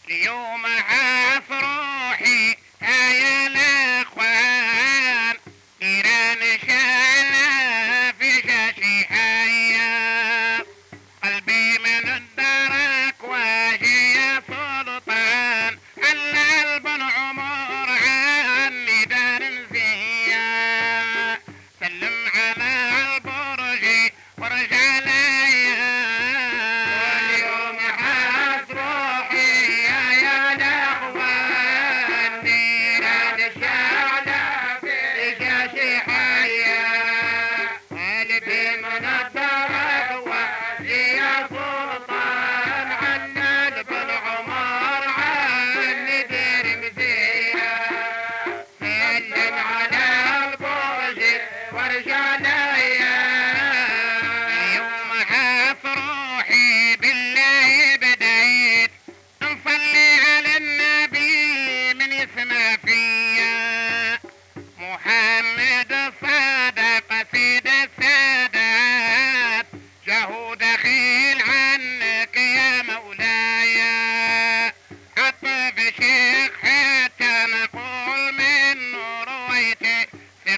اليوم عاف روحي يا الاخوان، نيران شعلة في شاشي حيا، قلبي من الدرك واجي يا سلطان، على البن عمر عني دار زيا، سلم على البرج وارجع ليا، واليوم حاس روحي يا الاخوان، نيران الشعلة في شاشي حيا، قلبي من الدرك واجي يا سلطان، عنا البن عمر عني دير مزيا، سلم على البرج وارجع ليا، يوم عاف روحي بالله بديت نصلي على النبي من يسمع فيا، محمد صادق سيد السادات، جهو دخيل عنك يا مولاي، عطف شيخ حتى نقول من رويتي،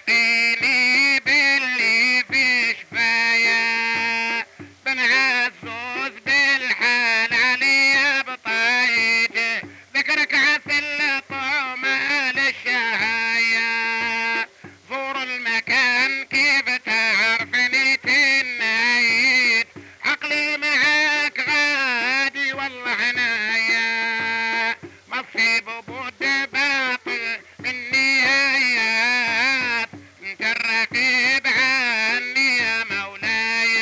سقيني باللي في شفايا، بن عزوز بالحال علي بطايتي، ذكرك عسل طعمه للشهايا، زور المكان كيف تعرفني تنايت، عقلي معاك غادي والله عنايا، مصيب بود باطل من نهايات، انت الرقيب عني يا مولاي،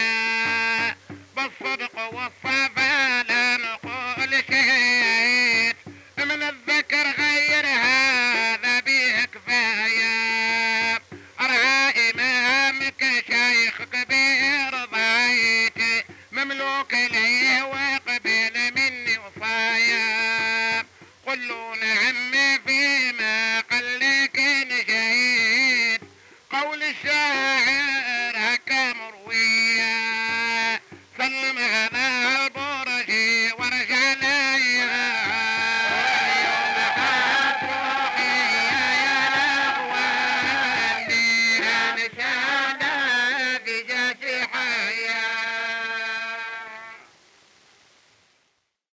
بالصدق والصفا لا نقول شيء، من الذكر غير هذا به كفايه، ارعى امامك شيخ كبير ضايتي، مملوك لي وقبل مني وصايا، قلوا نعم فيما قال لك نجيت، قول الشاعر هكا